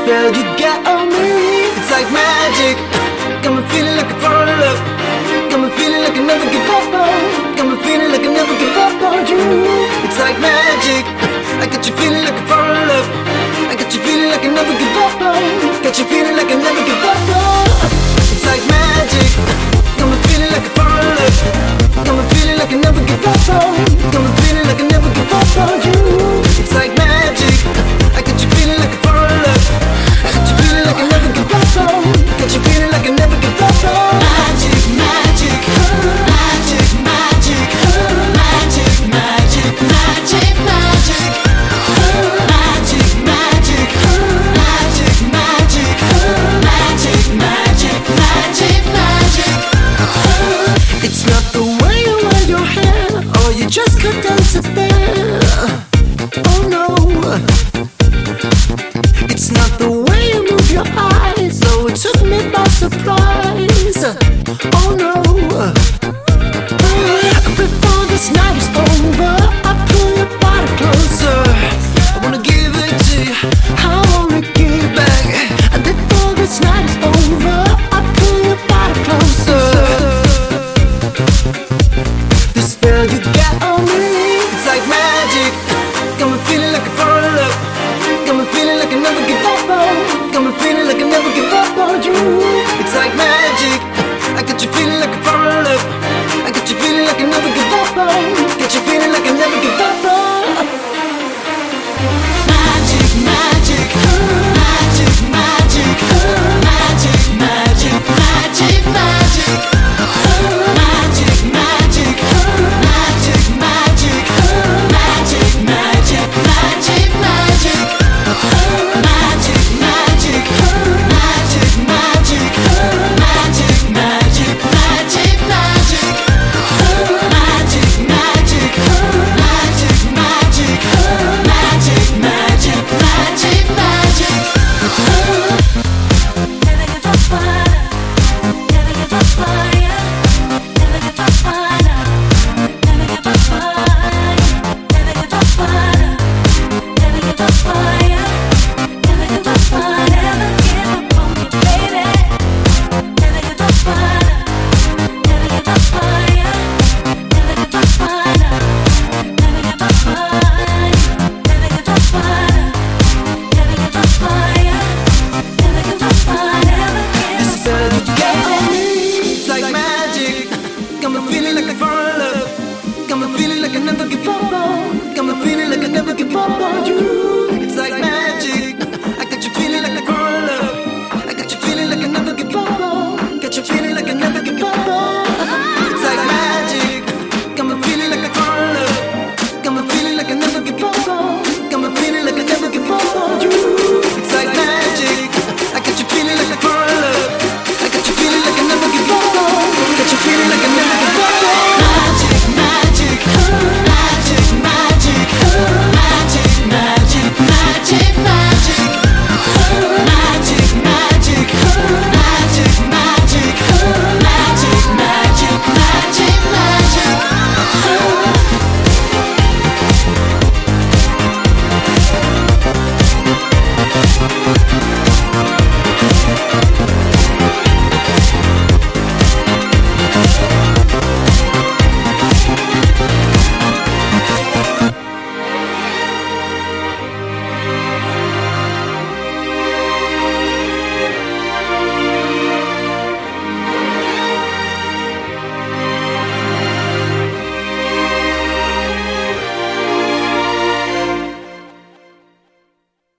spell you got on me. It's like magic. Got me feeling like I fall in love. Got me feeling like I never give up on. Got me feeling like I never give up on you. It's like magic. I got you feeling like I fall in love. I got you feeling like I never give up on. Got you feeling like I never give up on. It's like magic. Got me feeling like I fall in love. Got me feeling like I never give up on. Got me feeling like I never give up on you.